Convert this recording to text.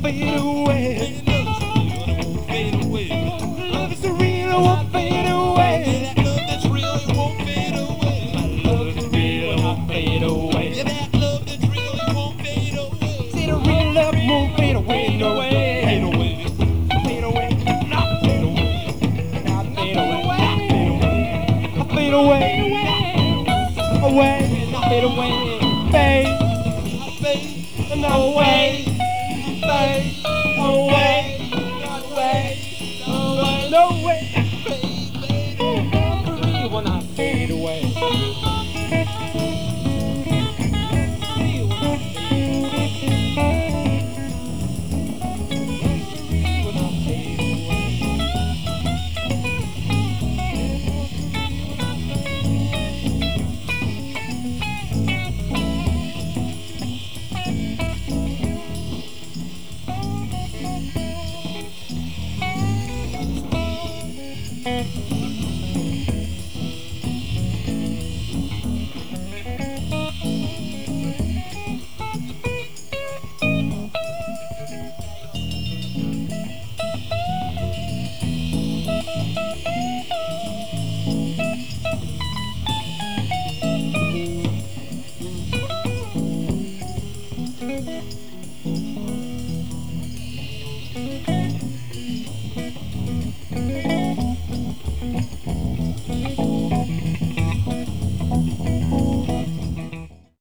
fade away. Love is real, it won't fade away. Love that's real, it won't fade away. Love is real, it won't fade away. Yeah, that love that's real, it won't fade away. See, the real love won't fade away, no way. Fade away. Fade away, not fade away. Not fade away, not fade away. Away, not fade away. Fade, Fade no way. Fade.